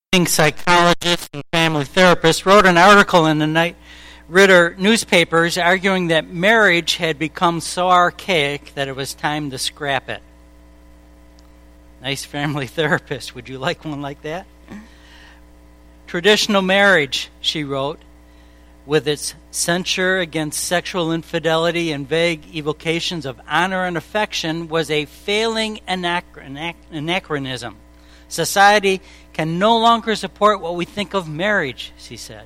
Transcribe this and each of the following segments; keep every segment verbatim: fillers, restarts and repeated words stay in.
Psychologist and family therapist, wrote an article in the Knight Ridder newspapers arguing that marriage had become so archaic that it was time to scrap it. Nice family therapist. Would you like one like that? Traditional marriage, she wrote, with its censure against sexual infidelity and vague evocations of honor and affection, was a failing anachronism. Society can no longer support what we think of marriage, she said.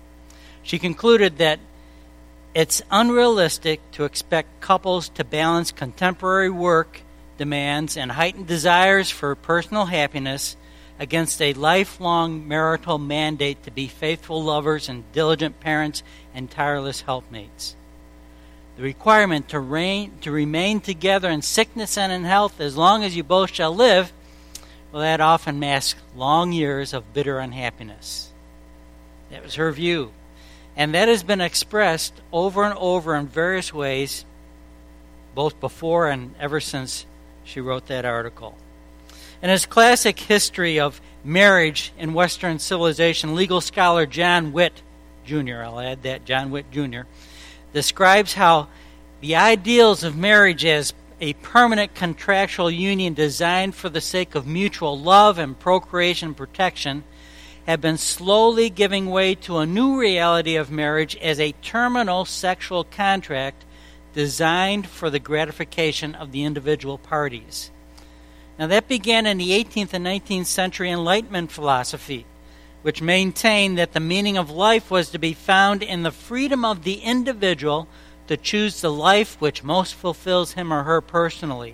She concluded that it's unrealistic to expect couples to balance contemporary work demands and heightened desires for personal happiness against a lifelong marital mandate to be faithful lovers and diligent parents and tireless helpmates. The requirement to, reign, to remain together in sickness and in health as long as you both shall live, well, that often masks long years of bitter unhappiness. That was her view. And that has been expressed over and over in various ways, both before and ever since she wrote that article. In his classic History of Marriage in Western Civilization, legal scholar John Witt, Junior, I'll add that, John Witt, Junior, describes how the ideals of marriage as a permanent contractual union designed for the sake of mutual love and procreation and protection have been slowly giving way to a new reality of marriage as a terminal sexual contract designed for the gratification of the individual parties. Now that began in the eighteenth and nineteenth century Enlightenment philosophy, which maintained that the meaning of life was to be found in the freedom of the individual to choose the life which most fulfills him or her personally.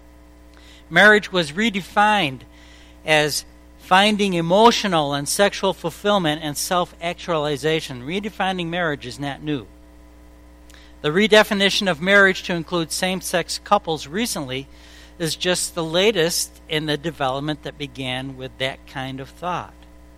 Marriage was redefined as finding emotional and sexual fulfillment and self-actualization. Redefining marriage is not new. The redefinition of marriage to include same-sex couples recently is just the latest in the development that began with that kind of thought.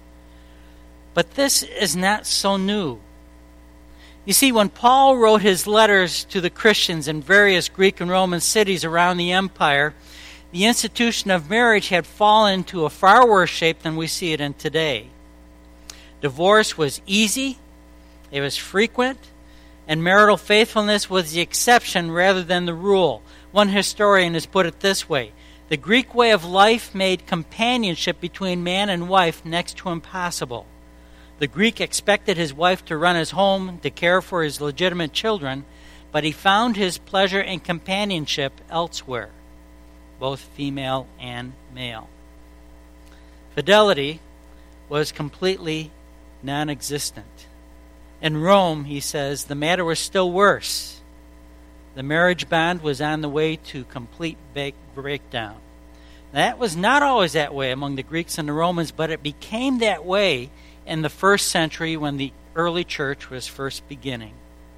But this is not so new. You see, when Paul wrote his letters to the Christians in various Greek and Roman cities around the empire, the institution of marriage had fallen into a far worse shape than we see it in today. Divorce was easy, it was frequent, and marital faithfulness was the exception rather than the rule. One historian has put it this way: the Greek way of life made companionship between man and wife next to impossible. The Greek expected his wife to run his home, to care for his legitimate children, but he found his pleasure and companionship elsewhere, both female and male. Fidelity was completely non-existent. In Rome, he says, the matter was still worse. The marriage bond was on the way to complete breakdown. That was not always that way among the Greeks and the Romans, but it became that way in the first century when the early church was first beginning.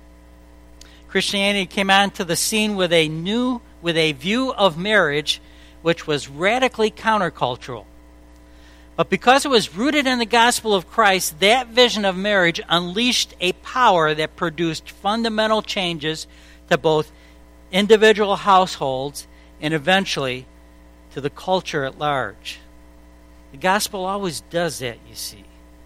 Christianity came onto the scene with a new, with a view of marriage which was radically countercultural. But because it was rooted in the gospel of Christ, that vision of marriage unleashed a power that produced fundamental changes to both individual households and eventually to the culture at large. The gospel always does that, you see.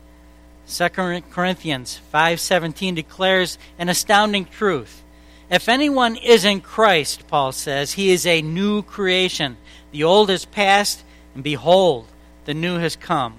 Second Corinthians five seventeen declares an astounding truth. If anyone is in Christ, Paul says, he is a new creation. The old is past, and behold, the new has come.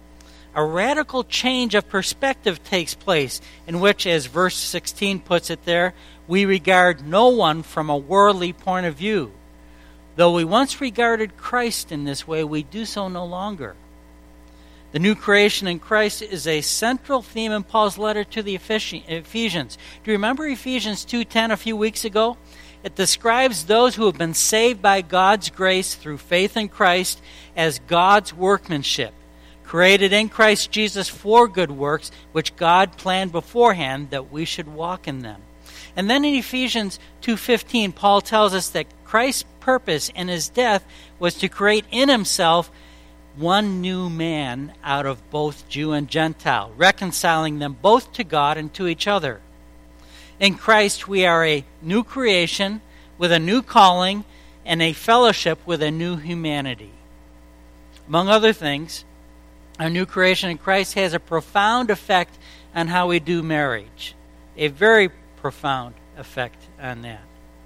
A radical change of perspective takes place, in which, as verse sixteen puts it there, we regard no one from a worldly point of view. Though we once regarded Christ in this way, we do so no longer. The new creation in Christ is a central theme in Paul's letter to the Ephesians. Do you remember Ephesians two ten a few weeks ago? It describes those who have been saved by God's grace through faith in Christ as God's workmanship, created in Christ Jesus for good works, which God planned beforehand that we should walk in them. And then in Ephesians two fifteen, Paul tells us that Christ's purpose in his death was to create in himself one new man out of both Jew and Gentile, reconciling them both to God and to each other. In Christ, we are a new creation with a new calling and a fellowship with a new humanity. Among other things, our new creation in Christ has a profound effect on how we do marriage. A very profound effect on that.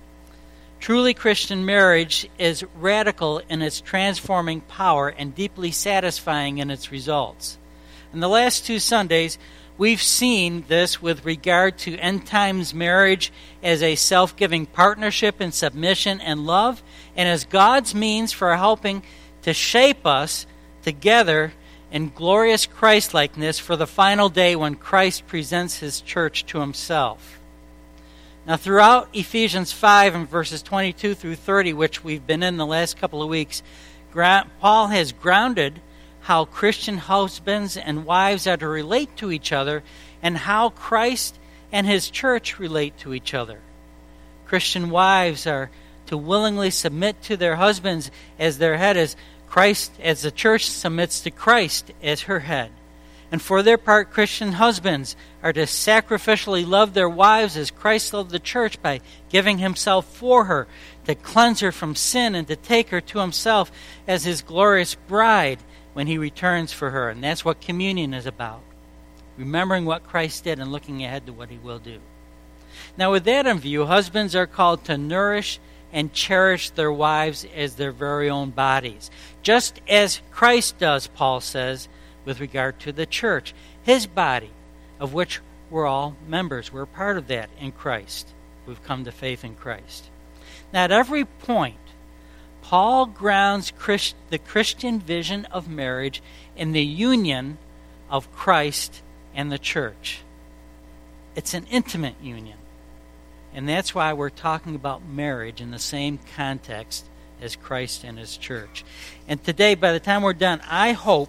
Truly Christian marriage is radical in its transforming power and deeply satisfying in its results. In the last two Sundays, we've seen this with regard to end times marriage as a self-giving partnership in submission and love, and as God's means for helping to shape us together in glorious Christ-likeness for the final day when Christ presents his church to himself. Now, throughout Ephesians five and verses twenty-two through thirty, which we've been in the last couple of weeks, Paul has grounded how Christian husbands and wives are to relate to each other and how Christ and his church relate to each other. Christian wives are to willingly submit to their husbands as their head, as Christ, as the church submits to Christ as her head. And for their part, Christian husbands are to sacrificially love their wives as Christ loved the church by giving himself for her, to cleanse her from sin and to take her to himself as his glorious bride when he returns for her. And that's what communion is about. Remembering what Christ did and looking ahead to what he will do. Now, with that in view, husbands are called to nourish and cherish their wives as their very own bodies. Just as Christ does, Paul says, with regard to the church, his body, of which we're all members. We're part of that in Christ. We've come to faith in Christ. Now, at every point, Paul grounds Christ, the Christian vision of marriage in the union of Christ and the church. It's an intimate union. And that's why we're talking about marriage in the same context as Christ and his church. And today, by the time we're done, I hope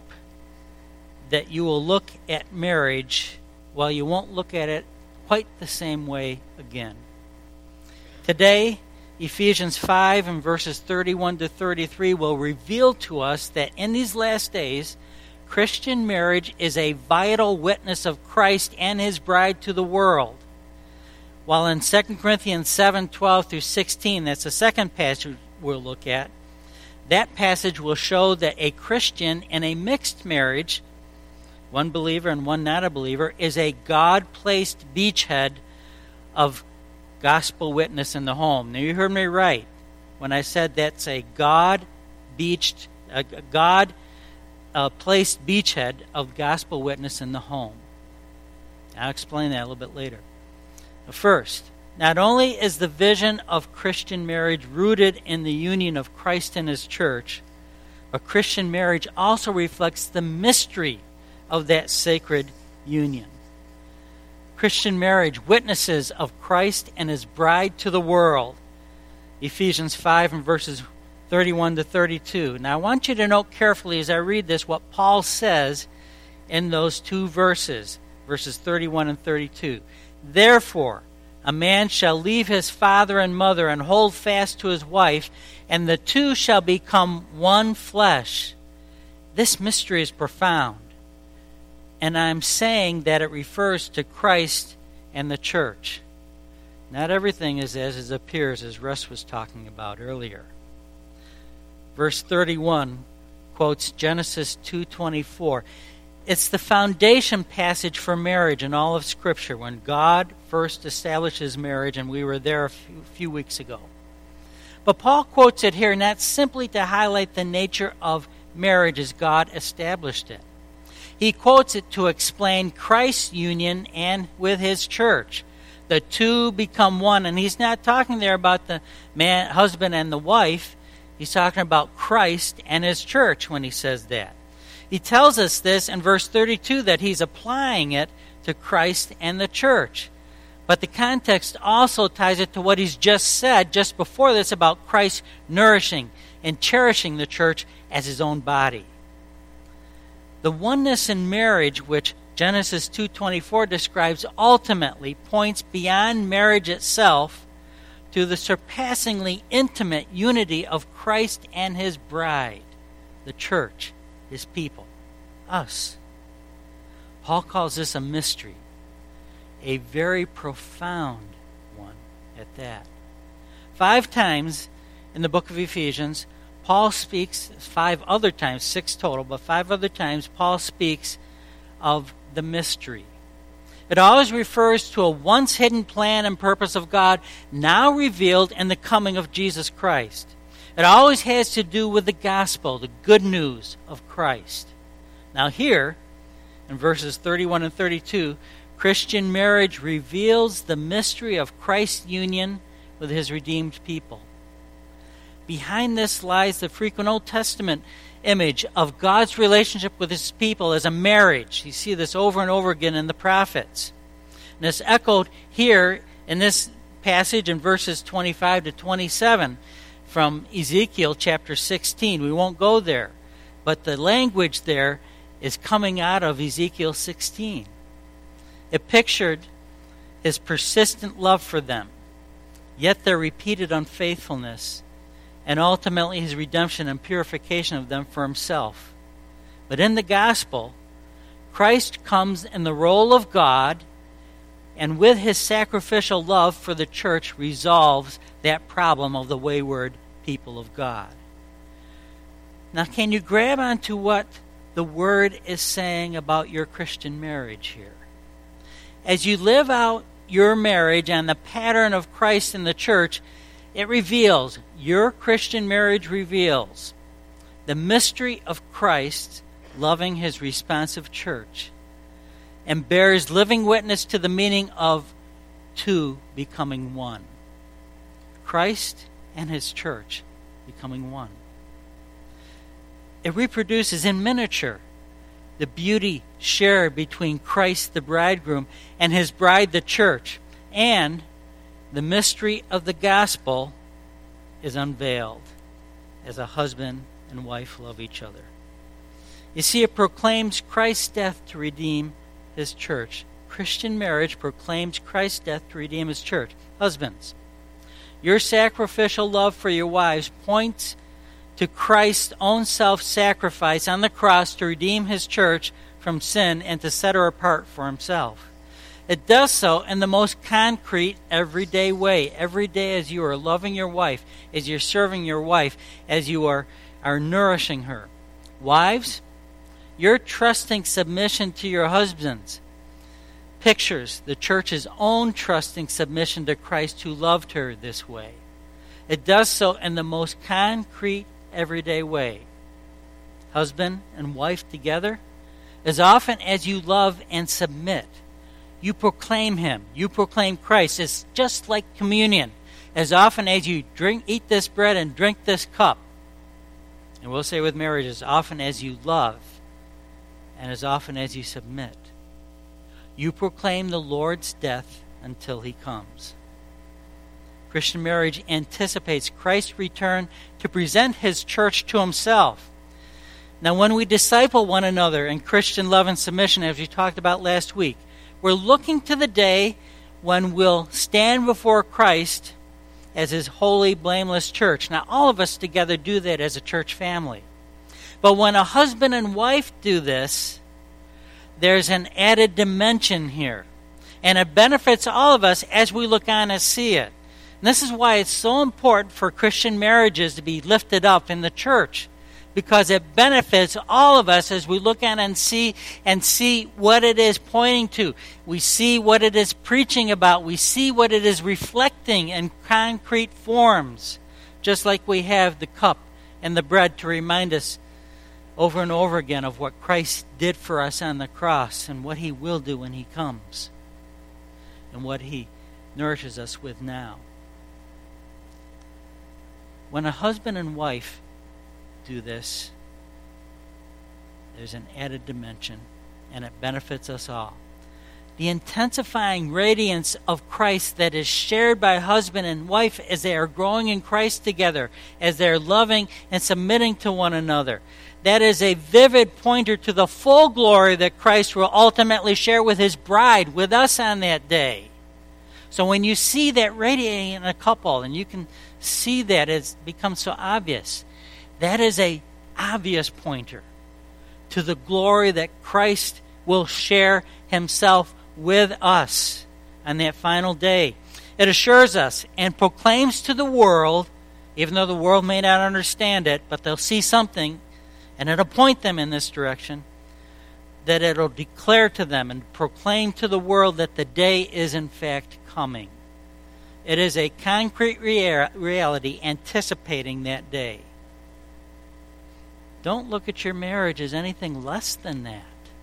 that you will look at marriage, while you won't look at it quite the same way again. Today, Ephesians five and verses thirty-one to thirty-three will reveal to us that in these last days, Christian marriage is a vital witness of Christ and his bride to the world. While in Second Corinthians seven, twelve through sixteen, that's the second passage we'll look at, that passage will show that a Christian in a mixed marriage, one believer and one not a believer, is a God-placed beachhead of gospel witness in the home. Now, you heard me right when I said that's a God-beached, a God-placed beachhead of gospel witness in the home. I'll explain that a little bit later. But first, not only is the vision of Christian marriage rooted in the union of Christ and his church, but Christian marriage also reflects the mystery of that sacred union. Christian marriage witnesses of Christ and his bride to the world. Ephesians five and verses thirty-one to thirty-two. Now I want you to note carefully as I read this what Paul says in those two verses, verses thirty-one and thirty-two. Therefore, a man shall leave his father and mother and hold fast to his wife, and the two shall become one flesh. This mystery is profound. And I'm saying that it refers to Christ and the church. Not everything is as it appears, as Russ was talking about earlier. Verse thirty-one quotes Genesis two twenty-four. It's the foundation passage for marriage in all of Scripture, when God first establishes marriage, and we were there a few, few weeks ago. But Paul quotes it here not simply to highlight the nature of marriage as God established it. He quotes it to explain Christ's union and with his church. The two become one, and he's not talking there about the man, husband and the wife. He's talking about Christ and his church when he says that. He tells us this in verse thirty-two, that he's applying it to Christ and the church. But the context also ties it to what he's just said just before this about Christ nourishing and cherishing the church as his own body. The oneness in marriage, which Genesis two twenty-four describes, ultimately points beyond marriage itself to the surpassingly intimate unity of Christ and his bride, the church, his people, us. Paul calls this a mystery, a very profound one at that. Five times in the book of Ephesians, Paul speaks five other times, six total, but five other times Paul speaks of the mystery. It always refers to a once hidden plan and purpose of God, now revealed in the coming of Jesus Christ. It always has to do with the gospel, the good news of Christ. Now here, in verses thirty-one and thirty-two, Christian marriage reveals the mystery of Christ's union with his redeemed people. Behind this lies the frequent Old Testament image of God's relationship with his people as a marriage. You see this over and over again in the prophets. And it's echoed here in this passage in verses twenty-five to twenty-seven from Ezekiel chapter sixteen. We won't go there, but the language there is coming out of Ezekiel sixteen. It pictured his persistent love for them, yet their repeated unfaithfulness, and ultimately his redemption and purification of them for himself. But in the gospel, Christ comes in the role of God, and with his sacrificial love for the church resolves that problem of the wayward people of God. Now, can you grab onto what the Word is saying about your Christian marriage here? As you live out your marriage on the pattern of Christ in the church, it reveals, your Christian marriage reveals, the mystery of Christ loving his responsive church, and bears living witness to the meaning of two becoming one. Christ and his church becoming one. It reproduces in miniature the beauty shared between Christ the bridegroom and his bride the church, and the mystery of the gospel is unveiled as a husband and wife love each other. You see, it proclaims Christ's death to redeem his church. Christian marriage proclaims Christ's death to redeem his church. Husbands, your sacrificial love for your wives points to Christ's own self-sacrifice on the cross to redeem his church from sin and to set her apart for himself. It does so in the most concrete, everyday way. Every day as you are loving your wife, as you're serving your wife, as you are, are nourishing her. Wives, your trusting submission to your husbands pictures the church's own trusting submission to Christ who loved her this way. It does so in the most concrete, everyday way. Husband and wife together, as often as you love and submit, you proclaim him. You proclaim Christ. It's just like communion. As often as you drink, eat this bread and drink this cup. And we'll say with marriage, as often as you love and as often as you submit, you proclaim the Lord's death until he comes. Christian marriage anticipates Christ's return to present his church to himself. Now, when we disciple one another in Christian love and submission, as we talked about last week, we're looking to the day when we'll stand before Christ as his holy, blameless church. Now, all of us together do that as a church family. But when a husband and wife do this, there's an added dimension here. And it benefits all of us as we look on and see it. And this is why it's so important for Christian marriages to be lifted up in the church, because it benefits all of us as we look at and see and see what it is pointing to. We see what it is preaching about. We see what it is reflecting in concrete forms, just like we have the cup and the bread to remind us over and over again of what Christ did for us on the cross and what he will do when he comes and what he nourishes us with now. When a husband and wife do this, there's an added dimension, and it benefits us all. The intensifying radiance of Christ that is shared by husband and wife as they are growing in Christ together, as they're loving and submitting to one another. That is a vivid pointer to the full glory that Christ will ultimately share with his bride, with us on that day. So when you see that radiating in a couple, and you can see that it becomes so obvious, that is a obvious pointer to the glory that Christ will share himself with us on that final day. It assures us and proclaims to the world even though the world may not understand it, but they'll see something, and it'll point them in this direction, that it'll declare to them and proclaim to the world that the day is in fact coming. It is a concrete rea- reality anticipating that day. Don't look at your marriage as anything less than that.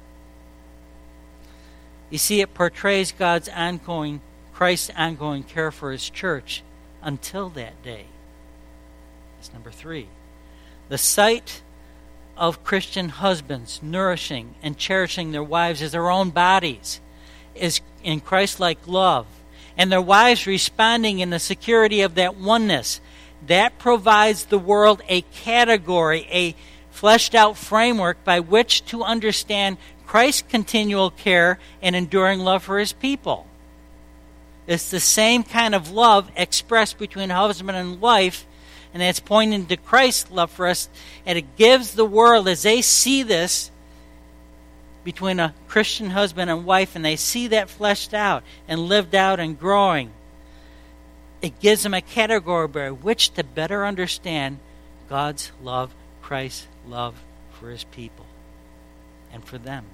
You see, it portrays God's ongoing, Christ's ongoing care for His church until that day. That's number three. The sight of Christian husbands nourishing and cherishing their wives as their own bodies is in Christ-like love, and their wives responding in the security of that oneness, that provides the world a category, a fleshed out framework by which to understand Christ's continual care and enduring love for His people. It's the same kind of love expressed between husband and wife, and that's pointing to Christ's love for us, and it gives the world, as they see this between a Christian husband and wife, and they see that fleshed out and lived out and growing, it gives them a category by which to better understand God's love, Christ's love for His people and for them.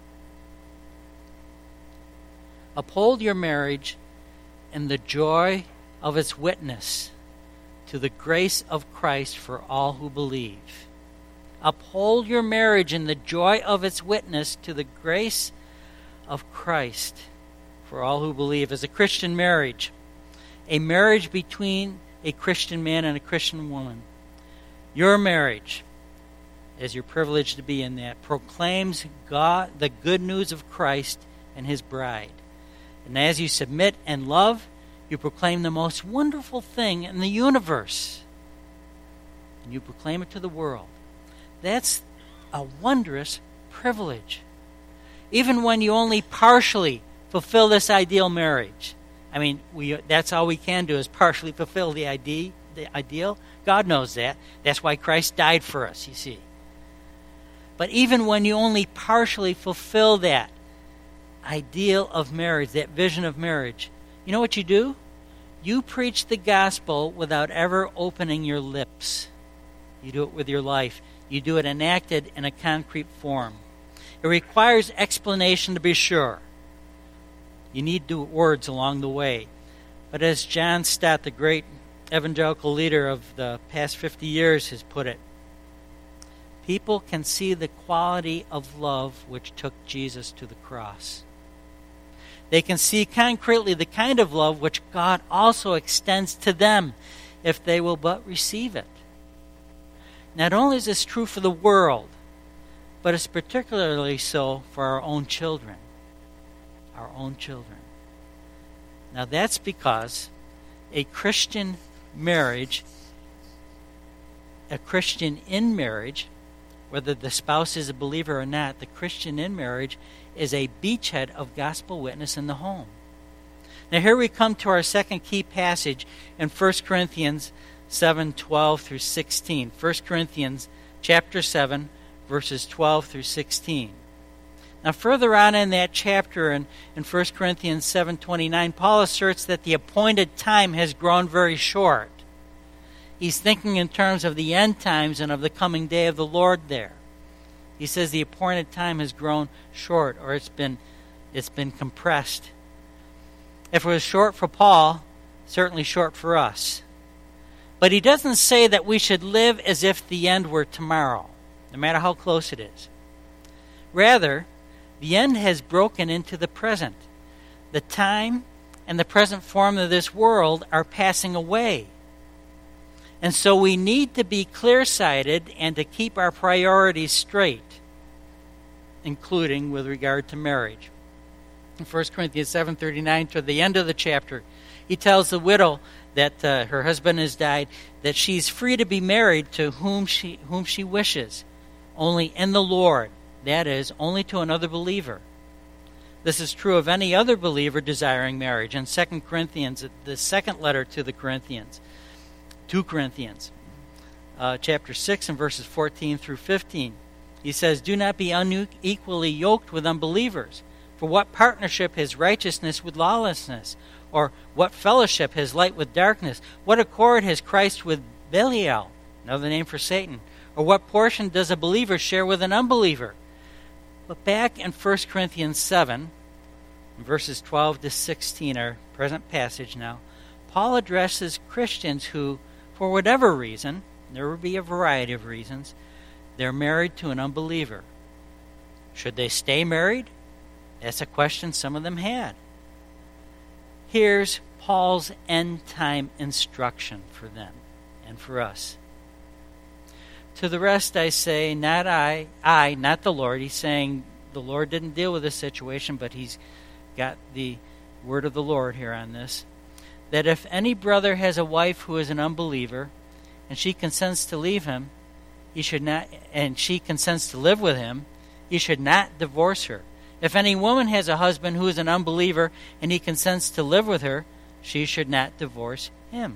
Uphold your marriage in the joy of its witness to the grace of Christ for all who believe. Uphold your marriage in the joy of its witness to the grace of Christ for all who believe. As a Christian marriage, a marriage between a Christian man and a Christian woman, your marriage, as you're privileged to be in that, proclaims God, the good news of Christ and His bride. And as you submit and love, you proclaim the most wonderful thing in the universe. And you proclaim it to the world. That's a wondrous privilege. Even when you only partially fulfill this ideal marriage. I mean, we that's all we can do is partially fulfill the idea, the ideal. God knows that. That's why Christ died for us, you see. But even when you only partially fulfill that ideal of marriage, that vision of marriage, you know what you do? You preach the gospel without ever opening your lips. You do it with your life. You do it enacted in a concrete form. It requires explanation, to be sure. You need to words along the way. But as John Stott, the great evangelical leader of the past fifty years, has put it, people can see the quality of love which took Jesus to the cross. They can see concretely the kind of love which God also extends to them if they will but receive it. Not only is this true for the world, but it's particularly so for our own children. Our own children. Now that's because a Christian marriage, a Christian in marriage, whether the spouse is a believer or not, the Christian in marriage is a beachhead of gospel witness in the home. Now here we come to our second key passage in First Corinthians seven, twelve through sixteen. First Corinthians chapter seven, verses twelve through sixteen. Now further on in that chapter in, in First Corinthians seven twenty-nine, Paul asserts that the appointed time has grown very short. He's thinking in terms of the end times and of the coming day of the Lord there. He says the appointed time has grown short, or it's been it's been compressed. If it was short for Paul, certainly short for us. But he doesn't say that we should live as if the end were tomorrow, no matter how close it is. Rather, the end has broken into the present. The time and the present form of this world are passing away. And so we need to be clear-sighted and to keep our priorities straight, including with regard to marriage. In First Corinthians seven thirty-nine, to the end of the chapter, he tells the widow that uh, her husband has died, that she's free to be married to whom she whom she wishes, only in the Lord, that is, only to another believer. This is true of any other believer desiring marriage. In Second Corinthians, the second letter to the Corinthians, two Corinthians, uh, chapter six and verses fourteen through fifteen, he says, "Do not be unequally yoked with unbelievers. For what partnership has righteousness with lawlessness? Or what fellowship has light with darkness? What accord has Christ with Belial, another name for Satan? Or what portion does a believer share with an unbeliever? But back in First Corinthians seven, verses twelve to sixteen, our present passage now, Paul addresses Christians who, for whatever reason, there would be a variety of reasons, they're married to an unbeliever. Should they stay married? That's a question some of them had. Here's Paul's end-time instruction for them and for us. To the rest I say, not I, I, not the Lord. He's saying the Lord didn't deal with this situation, but he's got the word of the Lord here on this. That if any brother has a wife who is an unbeliever, and she consents to leave him, he should not, and she consents to live with him, he should not divorce her. If any woman has a husband who is an unbeliever, and he consents to live with her, she should not divorce him.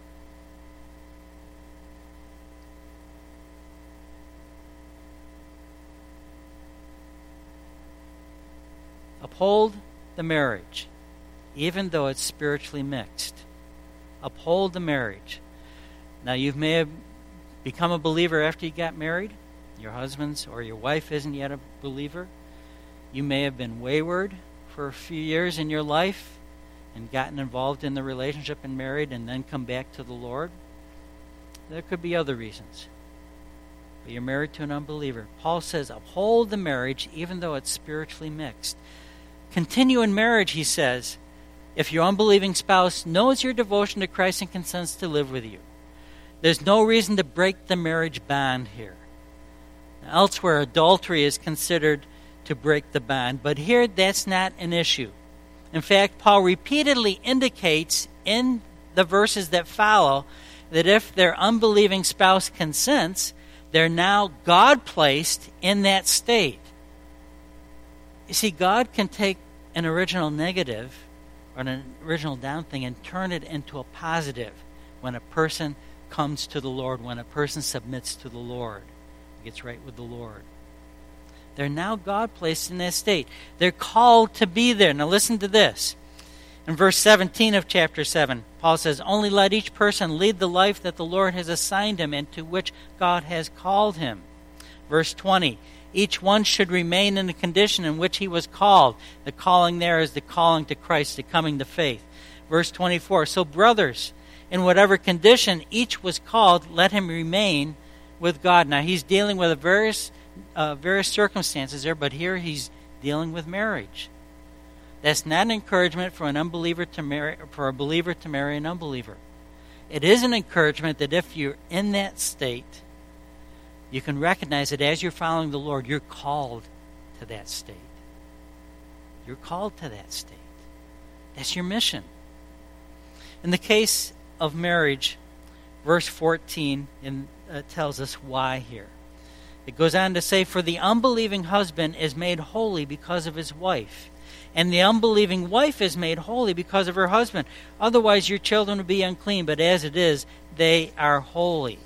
Uphold the marriage, even though it's spiritually mixed. Uphold the marriage. Now, you may have become a believer after you got married. Your husband's or your wife isn't yet a believer. You may have been wayward for a few years in your life and gotten involved in the relationship and married and then come back to the Lord. There could be other reasons. But you're married to an unbeliever. Paul says, uphold the marriage even though it's spiritually mixed. Continue in marriage, he says, if your unbelieving spouse knows your devotion to Christ and consents to live with you. There's no reason to break the marriage bond here. Now, elsewhere, adultery is considered to break the bond, but here that's not an issue. In fact, Paul repeatedly indicates in the verses that follow that if their unbelieving spouse consents, they're now God-placed in that state. You see, God can take an original negative or an original down thing and turn it into a positive when a person comes to the Lord, when a person submits to the Lord, gets right with the Lord. They're now God placed in that state. They're called to be there. Now listen to this. In verse seventeen of chapter seven, Paul says, only let each person lead the life that the Lord has assigned him and to which God has called him. Verse twenty, each one should remain in the condition in which he was called. The calling there is the calling to Christ, the coming to faith. Verse twenty-four, so brothers, in whatever condition each was called, let him remain with God. Now he's dealing with various, uh, various circumstances there, but here he's dealing with marriage. That's not an encouragement for an unbeliever to marry, for a believer to marry an unbeliever. It is an encouragement that if you're in that state, you can recognize that as you're following the Lord, you're called to that state. You're called to that state. That's your mission. In the case of marriage, verse fourteen in, uh, tells us why here. It goes on to say, for the unbelieving husband is made holy because of his wife, and the unbelieving wife is made holy because of her husband. Otherwise your children would be unclean, but as it is, they are holy.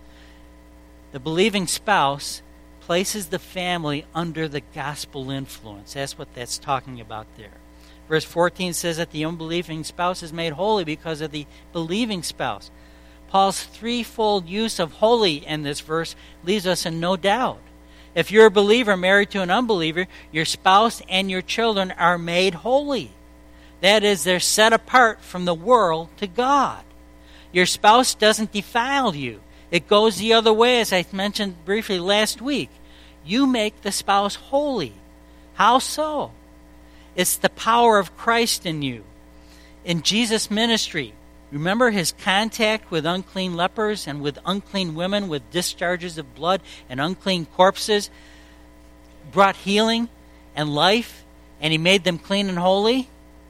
The believing spouse places the family under the gospel influence. That's what that's talking about there. Verse fourteen says that the unbelieving spouse is made holy because of the believing spouse. Paul's threefold use of holy in this verse leaves us in no doubt. If you're a believer married to an unbeliever, your spouse and your children are made holy. That is, they're set apart from the world to God. Your spouse doesn't defile you. It goes the other way, as I mentioned briefly last week. You make the spouse holy. How so? It's the power of Christ in you. In Jesus' ministry, remember his contact with unclean lepers and with unclean women with discharges of blood and unclean corpses brought healing and life, and he made them clean and holy?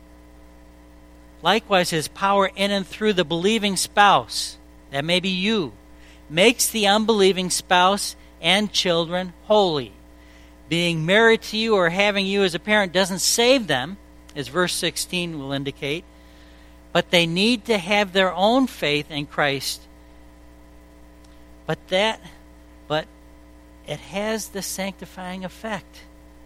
Likewise, his power in and through the believing spouse, that may be you, makes the unbelieving spouse and children holy. Being married to you or having you as a parent doesn't save them, as verse sixteen will indicate, but they need to have their own faith in Christ. But that, but it has the sanctifying effect.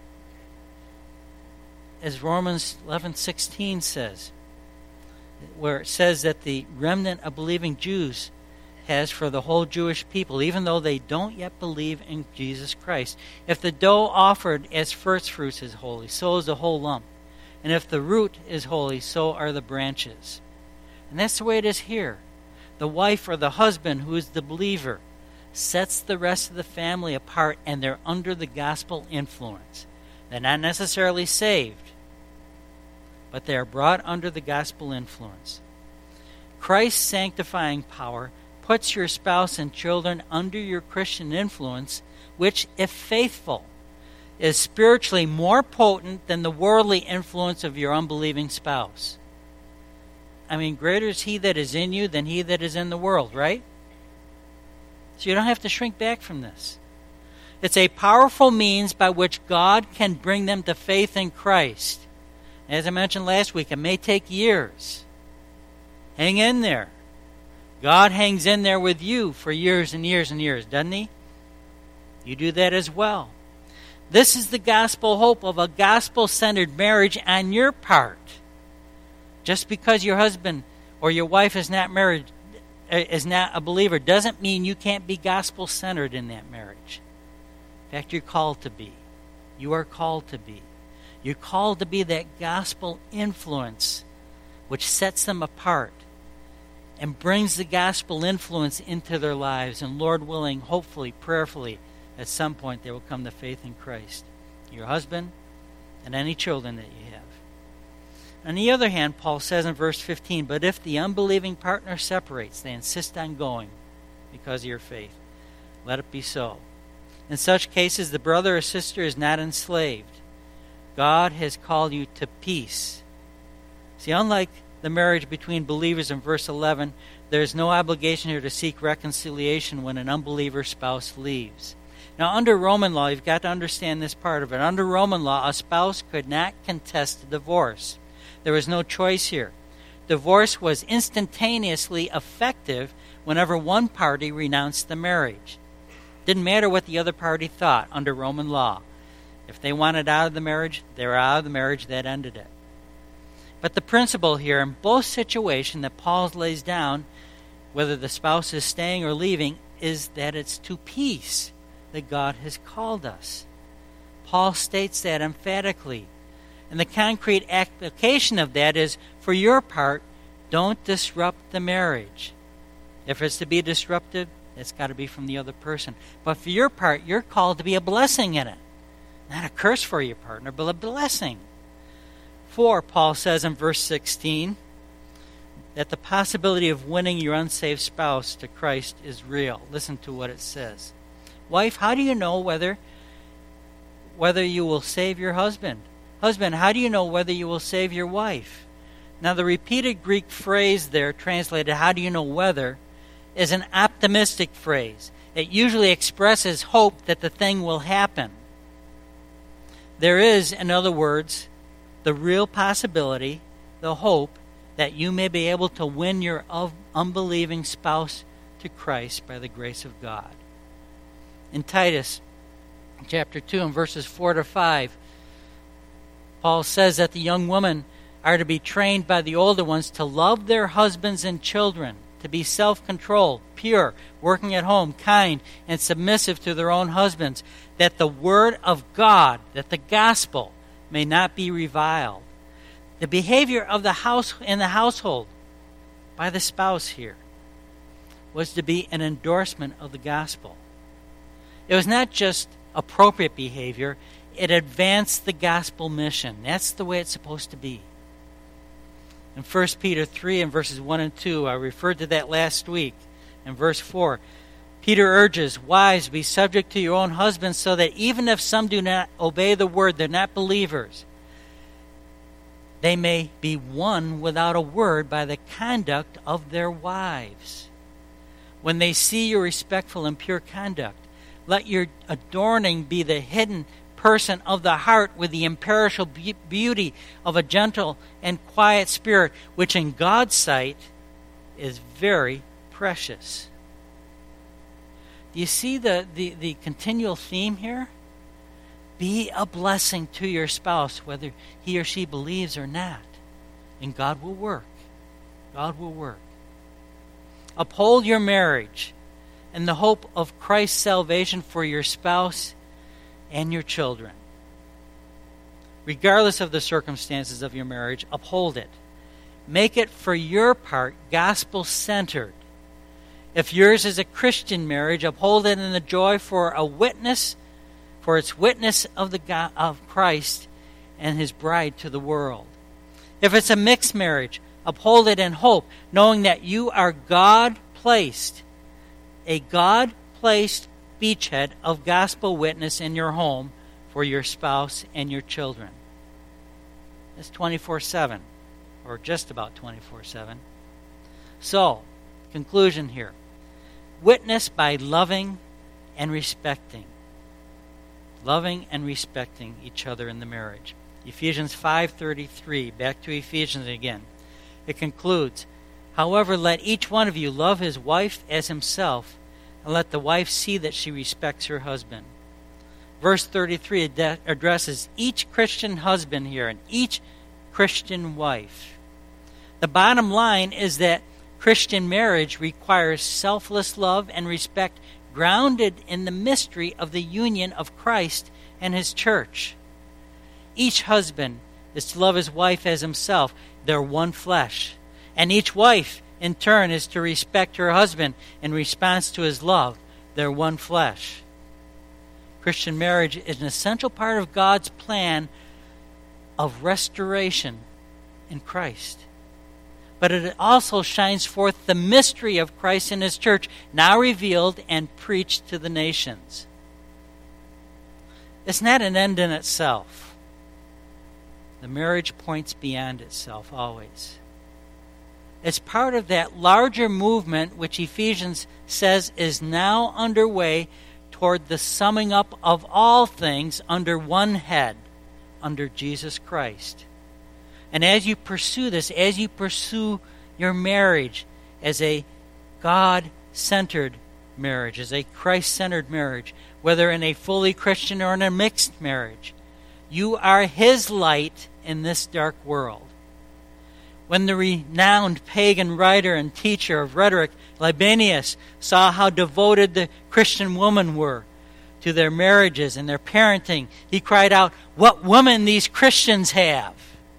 As Romans eleven sixteen says, where it says that the remnant of believing Jews has for the whole Jewish people, even though they don't yet believe in Jesus Christ. If the dough offered as first fruits is holy, so is the whole lump. And if the root is holy, so are the branches. And that's the way it is here. The wife or the husband, who is the believer, sets the rest of the family apart, and they're under the gospel influence. They're not necessarily saved, but they are brought under the gospel influence. Christ's sanctifying power puts your spouse and children under your Christian influence, which, if faithful, is spiritually more potent than the worldly influence of your unbelieving spouse. I mean, greater is he that is in you than he that is in the world, right? So you don't have to shrink back from this. It's a powerful means by which God can bring them to faith in Christ. As I mentioned last week, it may take years. Hang in there. God hangs in there with you for years and years and years, doesn't he? You do that as well. This is the gospel hope of a gospel-centered marriage on your part. Just because your husband or your wife is not married, is not a believer, doesn't mean you can't be gospel-centered in that marriage. In fact, you're called to be. You are called to be. You're called to be that gospel influence which sets them apart and brings the gospel influence into their lives. And Lord willing, hopefully, prayerfully, at some point they will come to faith in Christ. Your husband and any children that you have. On the other hand, Paul says in verse fifteen, but if the unbelieving partner separates, they insist on going because of your faith. Let it be so. In such cases, the brother or sister is not enslaved. God has called you to peace. See, unlike the marriage between believers in verse eleven, there is no obligation here to seek reconciliation when an unbeliever spouse leaves. Now, under Roman law, you've got to understand this part of it. Under Roman law, a spouse could not contest a divorce. There was no choice here. Divorce was instantaneously effective whenever one party renounced the marriage. Didn't matter what the other party thought under Roman law. If they wanted out of the marriage, they were out of the marriage. That ended it. But the principle here in both situations that Paul lays down, whether the spouse is staying or leaving, is that it's to peace that God has called us. Paul states that emphatically. And the concrete application of that is, for your part, don't disrupt the marriage. If it's to be disrupted, it's got to be from the other person. But for your part, you're called to be a blessing in it. Not a curse for your partner, but a blessing. For, Paul says in verse sixteen, that the possibility of winning your unsaved spouse to Christ is real. Listen to what it says. Wife, how do you know whether, whether you will save your husband? Husband, how do you know whether you will save your wife? Now, the repeated Greek phrase there, translated, how do you know whether, is an optimistic phrase. It usually expresses hope that the thing will happen. There is, in other words, the real possibility, the hope, that you may be able to win your unbelieving spouse to Christ by the grace of God. In Titus chapter two and verses four to five, Paul says that the young women are to be trained by the older ones to love their husbands and children, to be self-controlled, pure, working at home, kind, and submissive to their own husbands, that the word of God, that the gospel, may not be reviled. The behavior of the house in the household by the spouse here was to be an endorsement of the gospel. It was not just appropriate behavior, it advanced the gospel mission. That's the way it's supposed to be. In First Peter three and verses one and two, I referred to that last week. In verse four, Peter urges, wives, be subject to your own husbands, so that even if some do not obey the word, they're not believers, they may be won without a word by the conduct of their wives. When they see your respectful and pure conduct, let your adorning be the hidden person of the heart with the imperishable beauty of a gentle and quiet spirit, which in God's sight is very precious. Do you see the, the, the continual theme here? Be a blessing to your spouse, whether he or she believes or not. And God will work. God will work. Uphold your marriage in the hope of Christ's salvation for your spouse and your children. Regardless of the circumstances of your marriage, uphold it. Make it, for your part, gospel-centered. If yours is a Christian marriage, uphold it in the joy for a witness, for its witness of the God, of Christ and His bride to the world. If it's a mixed marriage, uphold it in hope, knowing that you are God-placed, a God-placed beachhead of gospel witness in your home for your spouse and your children. It's twenty-four seven, or just about twenty-four seven. So, conclusion here. Witness by loving and respecting. Loving and respecting each other in the marriage. Ephesians five thirty-three, back to Ephesians again. It concludes, however, let each one of you love his wife as himself, and let the wife see that she respects her husband. Verse thirty-three ad- addresses each Christian husband here and each Christian wife. The bottom line is that Christian marriage requires selfless love and respect grounded in the mystery of the union of Christ and His church. Each husband is to love his wife as himself. They're one flesh. And each wife, in turn, is to respect her husband in response to his love. They're one flesh. Christian marriage is an essential part of God's plan of restoration in Christ. But it also shines forth the mystery of Christ and His church, now revealed and preached to the nations. It's not an end in itself. The marriage points beyond itself always. It's part of that larger movement which Ephesians says is now underway toward the summing up of all things under one head, under Jesus Christ. And as you pursue this, as you pursue your marriage as a God-centered marriage, as a Christ-centered marriage, whether in a fully Christian or in a mixed marriage, you are His light in this dark world. When the renowned pagan writer and teacher of rhetoric, Libanius, saw how devoted the Christian women were to their marriages and their parenting, he cried out, "What women these Christians have!"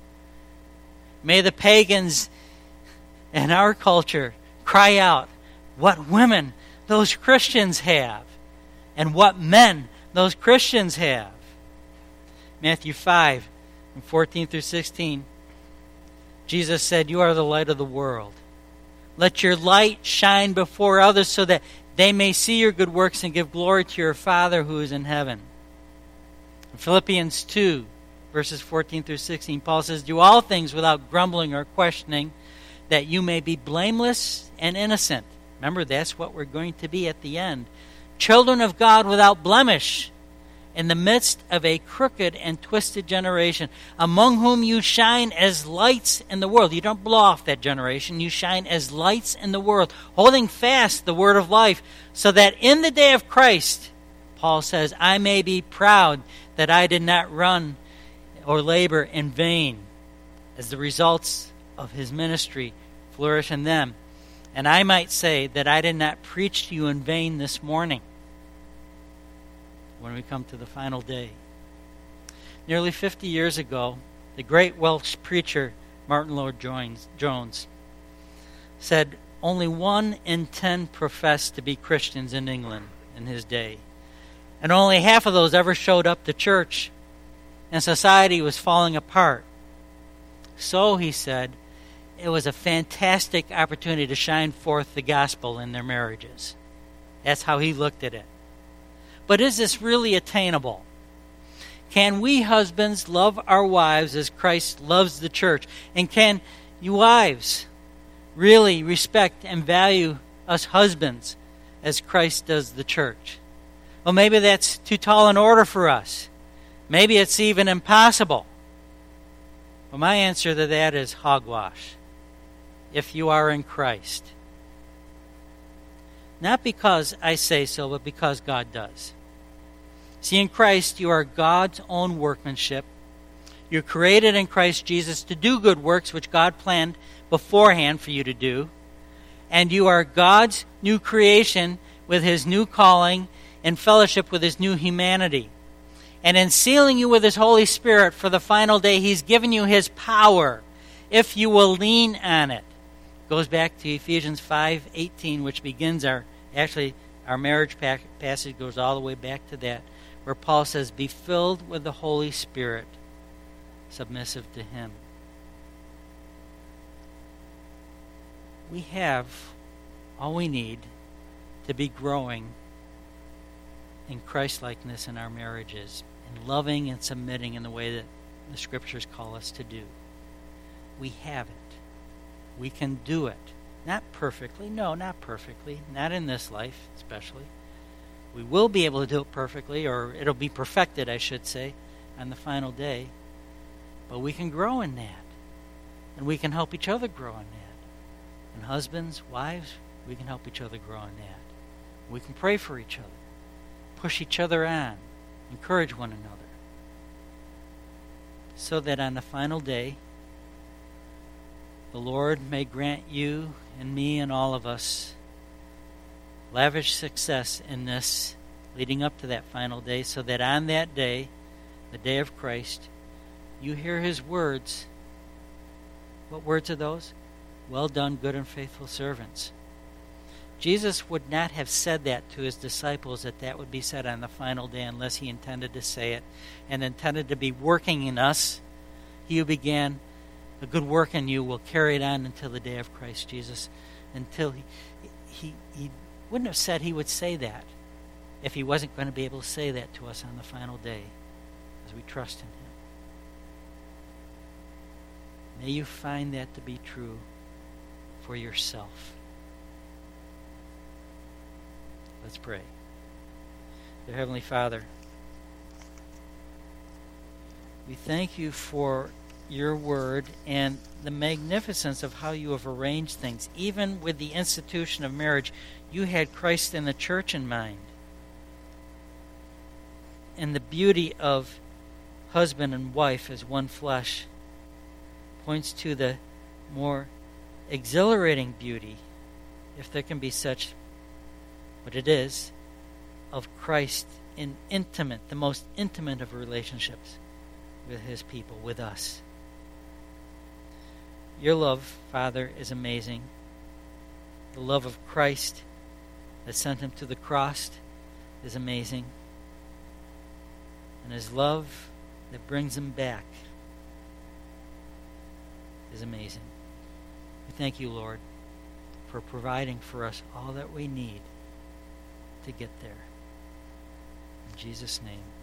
May the pagans in our culture cry out, "What women those Christians have!" and what men those Christians have. Matthew five, fourteen through sixteen. Jesus said, "You are the light of the world. Let your light shine before others so that they may see your good works and give glory to your Father who is in heaven." In Philippians two, verses fourteen through sixteen, Paul says, "Do all things without grumbling or questioning, that you may be blameless and innocent." Remember, that's what we're going to be at the end. "Children of God without blemish, in the midst of a crooked and twisted generation, among whom you shine as lights in the world." You don't blow off that generation. You shine as lights in the world, holding fast the word of life, so that in the day of Christ, Paul says, "I may be proud that I did not run or labor in vain," as the results of his ministry flourish in them. "And I might say that I did not preach to you in vain this morning," when we come to the final day. Nearly fifty years ago, the great Welsh preacher Martin Lloyd-Jones said only one in ten professed to be Christians in England in his day. And only half of those ever showed up to church, and society was falling apart. So, he said, it was a fantastic opportunity to shine forth the gospel in their marriages. That's how he looked at it. But is this really attainable? Can we husbands love our wives as Christ loves the church? And can you wives really respect and value us husbands as Christ does the church? Well, maybe that's too tall an order for us. Maybe it's even impossible. Well, my answer to that is hogwash. If you are in Christ. Not because I say so, but because God does. See, in Christ, you are God's own workmanship. You're created in Christ Jesus to do good works which God planned beforehand for you to do. and you are God's new creation with his new calling and fellowship with his new humanity. And in sealing you with his Holy Spirit for the final day, he's given you his power if you will lean on it. Goes back to Ephesians five eighteen, which begins our, actually, our marriage passage goes all the way back to that, where Paul says, be filled with the Holy Spirit, submissive to him. We have all we need to be growing in Christ-likeness in our marriages, and loving and submitting in the way that the Scriptures call us to do. We have it. We can do it. Not perfectly. No, not perfectly. Not in this life, especially. We will be able to do it perfectly, or it'll be perfected, I should say, on the final day. But we can grow in that. And we can help each other grow in that. And husbands, wives, we can help each other grow in that. We can pray for each other. Push each other on. Encourage one another. So that on the final day, the Lord may grant you and me and all of us lavish success in this leading up to that final day, so that on that day, the day of Christ, you hear his words. What words are those? Well done, good and faithful servants. Jesus would not have said that to his disciples, that that would be said on the final day, unless he intended to say it and intended to be working in us. He who began a good work in you will carry it on until the day of Christ Jesus. Until he, he, he wouldn't have said he would say that if he wasn't going to be able to say that to us on the final day as we trust in him. May you find that to be true for yourself. Let's pray. Dear Heavenly Father, we thank you for your word and the magnificence of how you have arranged things. Even with the institution of marriage, you had Christ in the church in mind. And the beauty of husband and wife as one flesh points to the more exhilarating beauty, if there can be such, but it is, of Christ in intimate, the most intimate of relationships with his people, with us. Your love, Father, is amazing. The love of Christ that sent him to the cross is amazing. And his love that brings him back is amazing. We thank you, Lord, for providing for us all that we need to get there. In Jesus' name.